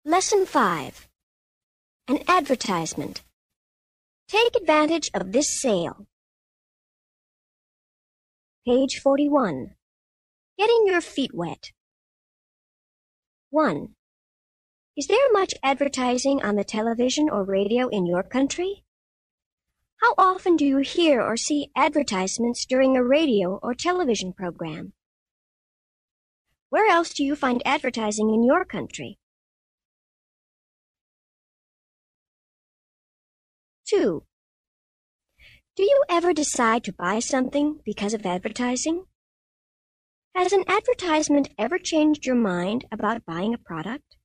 Lesson 5. An advertisement. Take advantage of this sale. Page 41. Getting your feet wet. 1. Is there much advertising on the television or radio in your country? How often do you hear or see advertisements during a radio or television program? Where else do you find advertising in your country? 2. Do you ever decide to buy something because of advertising? Has an advertisement ever changed your mind about buying a product?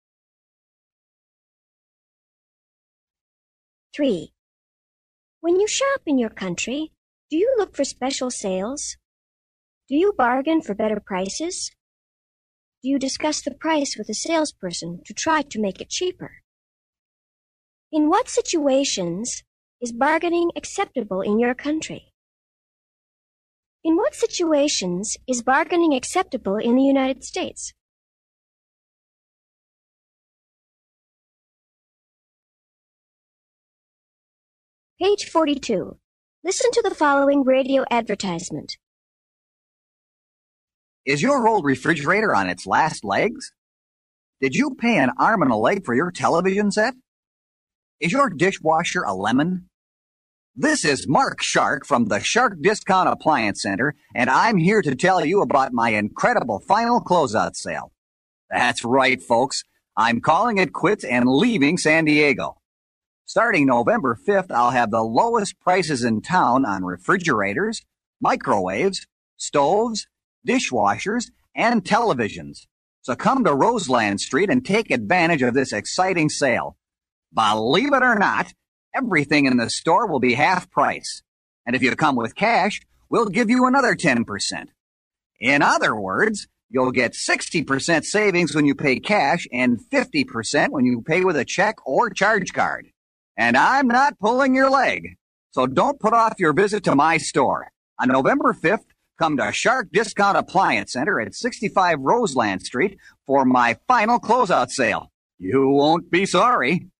3. When you shop in your country, do you look for special sales? Do you bargain for better prices? Do you discuss the price with a salesperson to try to make it cheaper? In what situations is bargaining acceptable in your country? In what situations is bargaining acceptable in the United States? Page 42. Listen to the following radio advertisement. Is your old refrigerator on its last legs? Did you pay an arm and a leg for your television set? Is your dishwasher a lemon? This is Mark Shark from the Shark Discount Appliance Center, and I'm here to tell you about my incredible final closeout sale. That's right, folks. I'm calling it quits and leaving San Diego. Starting November 5th, I'll have the lowest prices in town on refrigerators, microwaves, stoves, dishwashers, and televisions. So come to Roseland Street and take advantage of this exciting sale. Believe it or not, everything in the store will be half price. And if you come with cash, we'll give you another 10%. In other words, you'll get 60% savings when you pay cash and 50% when you pay with a check or charge card. And I'm not pulling your leg. So don't put off your visit to my store. On November 5th, come to Shark Discount Appliance Center at 65 Roseland Street for my final closeout sale. You won't be sorry.